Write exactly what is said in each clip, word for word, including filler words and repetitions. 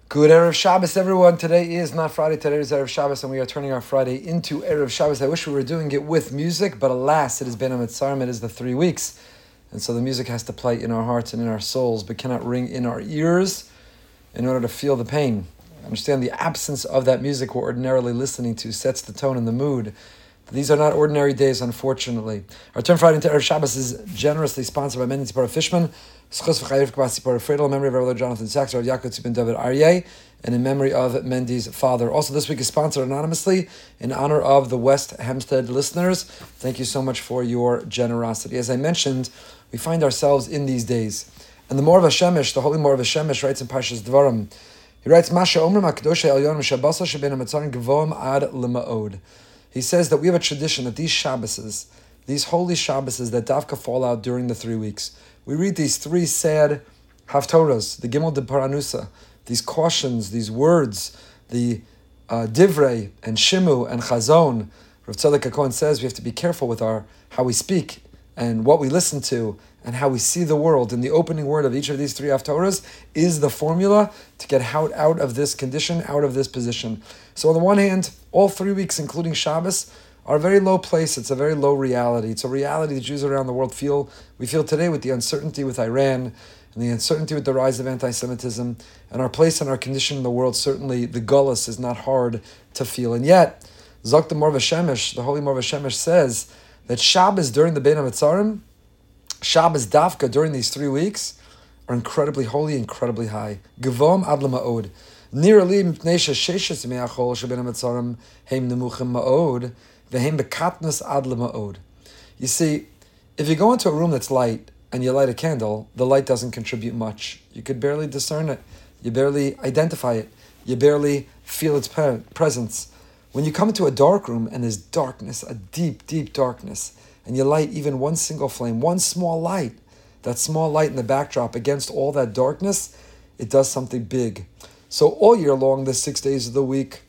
Good Erev Shabbos, everyone. Today is not Friday, today is Erev Shabbos, and we are turning our Friday into Erev Shabbos. I wish we were doing it with music, but alas, it has been a Mitzrayim, it is the three weeks. And so the music has to play in our hearts and in our souls, but cannot ring in our ears in order to feel the pain. Understand the absence of that music we're ordinarily listening to sets the tone and the mood. These are not ordinary days, unfortunately. Our turn Friday into Erev Shabbos is generously sponsored by Mendy Tzipora Fishman, Schus v'chayiv k'bas Tzipora Friedel, in memory of Rabbi Jonathan Sachs, Rabbi Yaakov Tzipin David Aryeh, and in memory of Mendy's father. Also, this week is sponsored anonymously in honor of the West Hempstead listeners. Thank you so much for your generosity. As I mentioned, we find ourselves in these days. And the Morav HaShemesh, the holy Morav HaShemesh, writes in Parshas Dvarim, he writes, Masha Omrim HaKadosh HaElyon M'Shabasa Shebein HaMetzarim Gvom Ad L'Ma'od. He says that we have a tradition that these Shabbases, these holy Shabbases that Davka fall out during the three weeks, we read these three sad Haftorahs, the Gimel de Paranusa, these cautions, these words, the uh, Divrei and Shimu and Chazon. Rav Tzadok HaKohen says we have to be careful with our how we speak and what we listen to and how we see the world. And the opening word of each of these three Haftorahs is the formula to get out, out of this condition, out of this position. So on the one hand, all three weeks, including Shabbos, are a very low place. It's a very low reality. It's a reality that Jews around the world feel. We feel today with the uncertainty with Iran and the uncertainty with the rise of anti-Semitism. And our place and our condition in the world, certainly the gullus is not hard to feel. And yet, Zok the Morav HaShemesh, the holy Morav HaShemesh, says that Shabbos during the Bein HaMetzarim, Shabbos Davka during these three weeks are incredibly holy, incredibly high. Gvom Ad L'Ma'od. Nearly Mipnei Sheshes Me'achol Shebein HaMetzarim Heim Nemuchim Ma'od V'Heim Bekatnus Ad L'Ma'od. You see, if you go into a room that's light and you light a candle, the light doesn't contribute much. You could barely discern it. You barely identify it. You barely feel its pre- presence. When you come into a dark room and there's darkness, a deep, deep darkness, and you light even one single flame, one small light, that small light in the backdrop against all that darkness, it does something big. So all year long, the six days of the week,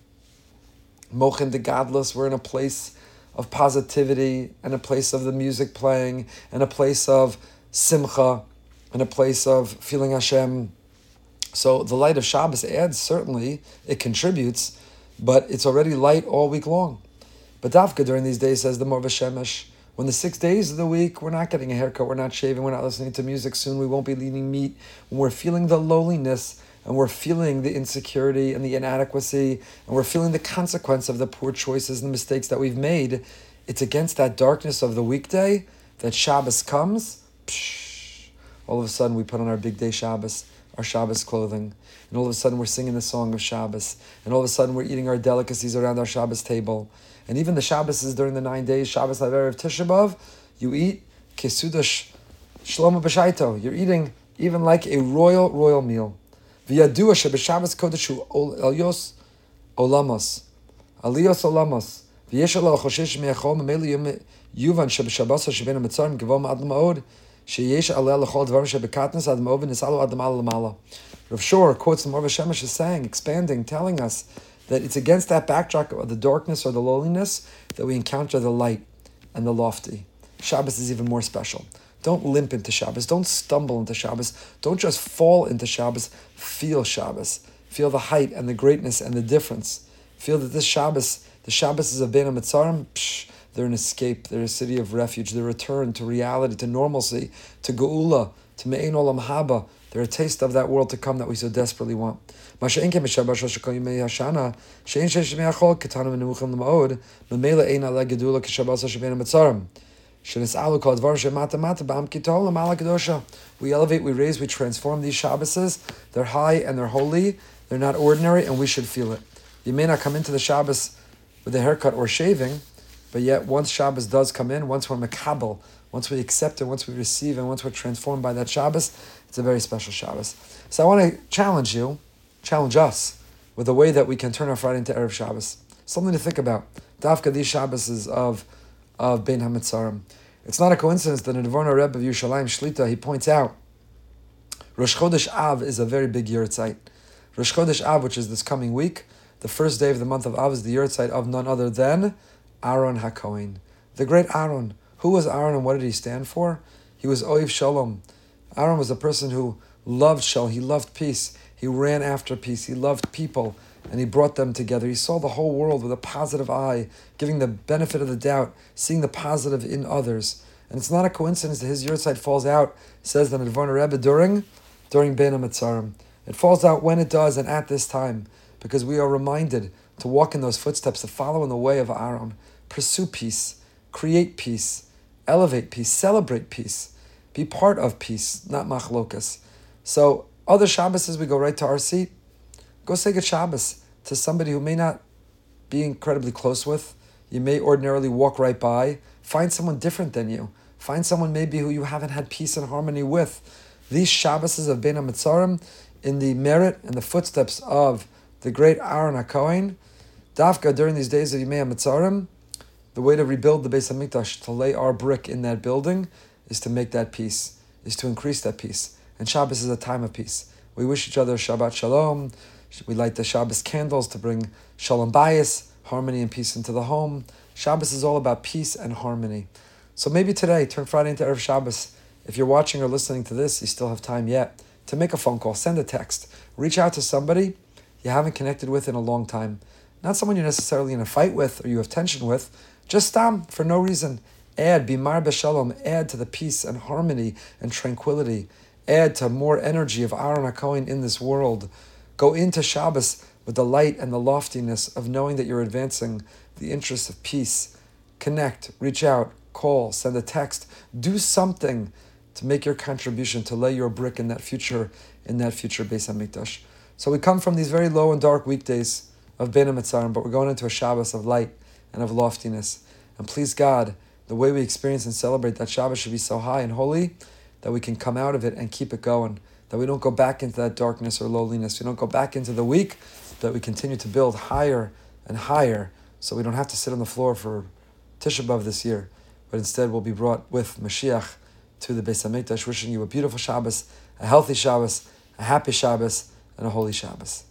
Mochin de Gadlus, we're in a place of positivity, and a place of the music playing, and a place of simcha, and a place of feeling Hashem. So the light of Shabbos adds, certainly, it contributes, but it's already light all week long. But Davka during these days, says the Morav HaShemesh, when the six days of the week, we're not getting a haircut, we're not shaving, we're not listening to music soon, we won't be eating meat, when we're feeling the lowliness, and we're feeling the insecurity and the inadequacy, and we're feeling the consequence of the poor choices and the mistakes that we've made, it's against that darkness of the weekday that Shabbos comes. Psh, all of a sudden we put on our big day Shabbos, our Shabbos clothing, and all of a sudden we're singing the song of Shabbos, and all of a sudden we're eating our delicacies around our Shabbos table. And even the Shabbos is during the nine days, Shabbos Haverev Tisha B'Av, you eat Kesudash Shlomo B'Shaito. You're eating even like a royal, royal meal. V'yadua she'b'Shabbos Kodeshu Elios Olamos. Elios Olamos. V'yesh ala choshesh me'achol memeli yuvan she'b'Shabbos she'bein ha'metzarim gvom ad l'ma'od she'yesh ala l'chol dvarim she'b'katnas ad l'ma'od v'nisalo ad l'mala l'mala. Rav Shor quotes the Morav HaShemesh is saying, expanding, telling us that it's against that backdrop of the darkness or the lowliness that we encounter the light and the lofty. Shabbos is even more special. Don't limp into Shabbos. Don't stumble into Shabbos. Don't just fall into Shabbos. Feel Shabbos. Feel the height and the greatness and the difference. Feel that this Shabbos, the Shabbos is of Bein HaMetzarim, psh, they're an escape. They're a city of refuge. They're a return to reality, to normalcy, to Geula, to Me'ein Olam Haba. They're a taste of that world to come that we so desperately want. We elevate, we raise, we transform these Shabbases. They're high and they're holy. They're not ordinary, and we should feel it. You may not come into the Shabbos with a haircut or shaving, but yet once Shabbos does come in, once we're mekabel, once we accept it, once we receive, and once we're transformed by that Shabbos, it's a very special Shabbos. So I want to challenge you, challenge us, with a way that we can turn our Friday into Erev Shabbos. Something to think about. Davka, these Shabbos of, of Bein HaMetzarim. It's not a coincidence that the Nevorno Rebbe of Yerushalayim Shlita, he points out, Rosh Chodesh Av is a very big Yurtzeit. Rosh Chodesh Av, which is this coming week, the first day of the month of Av, is the Yurtzeit of none other than Aaron HaKohen. The great Aaron. Who was Aaron and what did he stand for? He was Oiv Shalom. Aaron was a person who loved Shalom, he loved peace. He ran after peace. He loved people, and he brought them together. He saw the whole world with a positive eye, giving the benefit of the doubt, seeing the positive in others. And it's not a coincidence that his yahrzeit falls out, says the Nirvana Rebbe, during, during Bein HaMetzarim. It falls out when it does and at this time, because we are reminded to walk in those footsteps, to follow in the way of Aaron, pursue peace, create peace, elevate peace, celebrate peace, be part of peace, not machlokas. So other Shabbases, we go right to our seat. Go say good Shabbos to somebody who may not be incredibly close with. You may ordinarily walk right by. Find someone different than you. Find someone maybe who you haven't had peace and harmony with. These Shabbases of Bein HaMetzarim, in the merit and the footsteps of the great Aaron HaKohen, Dafka, during these days of Yimei HaMetzarim, the way to rebuild the Beis HaMikdash, to lay our brick in that building, is to make that peace, is to increase that peace. And Shabbos is a time of peace. We wish each other Shabbat Shalom. We light the Shabbos candles to bring Shalom Bayis, harmony and peace into the home. Shabbos is all about peace and harmony. So maybe today, turn Friday into Erev Shabbos. If you're watching or listening to this, you still have time yet to make a phone call, send a text, reach out to somebody you haven't connected with in a long time. Not someone you're necessarily in a fight with or you have tension with, just stam, for no reason. Add, bimar b'shalom, add to the peace and harmony and tranquility. Add to more energy of Aaron HaKohen in this world. Go into Shabbos with the light and the loftiness of knowing that you're advancing the interests of peace. Connect, reach out, call, send a text. Do something to make your contribution, to lay your brick in that future, in that future Beis HaMikdash. So we come from these very low and dark weekdays of Bein HaMetzarim, but we're going into a Shabbos of light and of loftiness. And please God, the way we experience and celebrate that Shabbos should be so high and holy that we can come out of it and keep it going, that we don't go back into that darkness or lowliness, we don't go back into the weak, that we continue to build higher and higher, so we don't have to sit on the floor for Tisha B'Av this year, but instead we'll be brought with Mashiach to the Beis HaMikdash, wishing you a beautiful Shabbos, a healthy Shabbos, a happy Shabbos, and a holy Shabbos.